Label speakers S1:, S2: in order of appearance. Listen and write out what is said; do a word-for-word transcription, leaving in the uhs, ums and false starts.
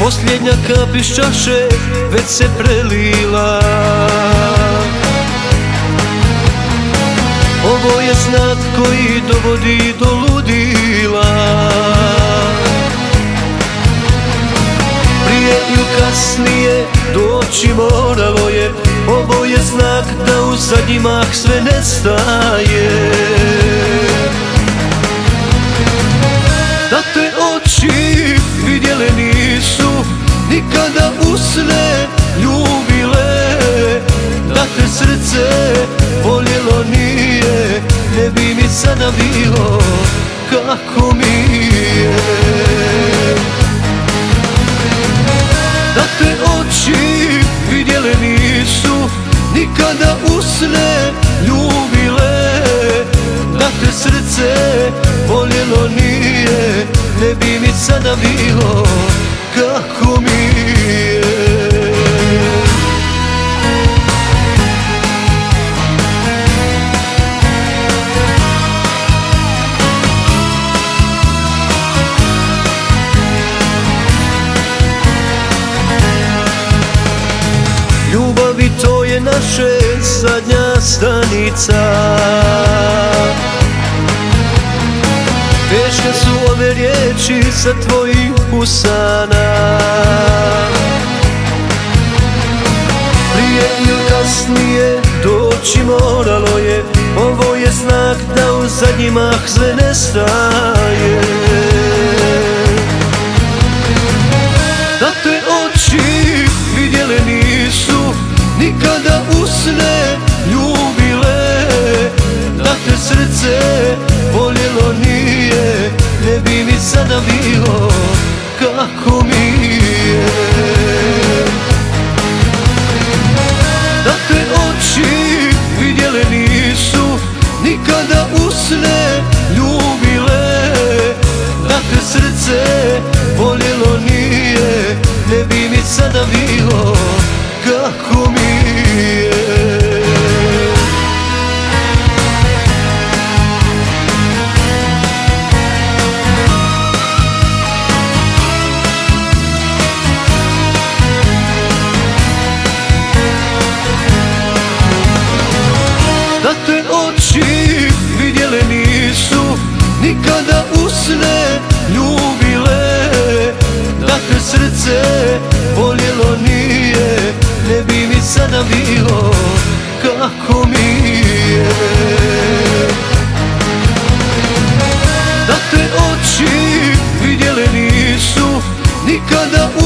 S1: Posljednja kap iz čaše već se prelila. Ovo je znak koji dovodi do ludila. Prije ili kasnije doći moralo je. Ovo je znak da u zadnji mah sve nestaje. Da te oči vidjele nisu nikada usne ljubile. Da te srce voljelo nije, ne bi mi sada bilo kako mi je. Da te oči vidjele nisu nikada usne ljubile. Da te srce voljelo nije, ne bi mi sada bilo kako mi je. Ljubavi, to je naše zadnja stanica. Teške su ove riječi sa tvojih usana. Prije ili kasnije doći moralo je. Ovo je znak da u zadnji mah sve nestaje. Da te oči vidjele nisu nikada usne ljubile. Da te srce voljelo nije, ne bi mi sada bilo kako mi je. Da te oči vidjele nisu nikada usne ljubile. Da te srce voljelo nije, ne bi mi sada bilo kako mi je. Da te oči vidjele nisu nikada usne ljubile. Da te srce voljelo nije, ne bi mi sada bilo kako mi je. Da te oči vidjele nisu nikada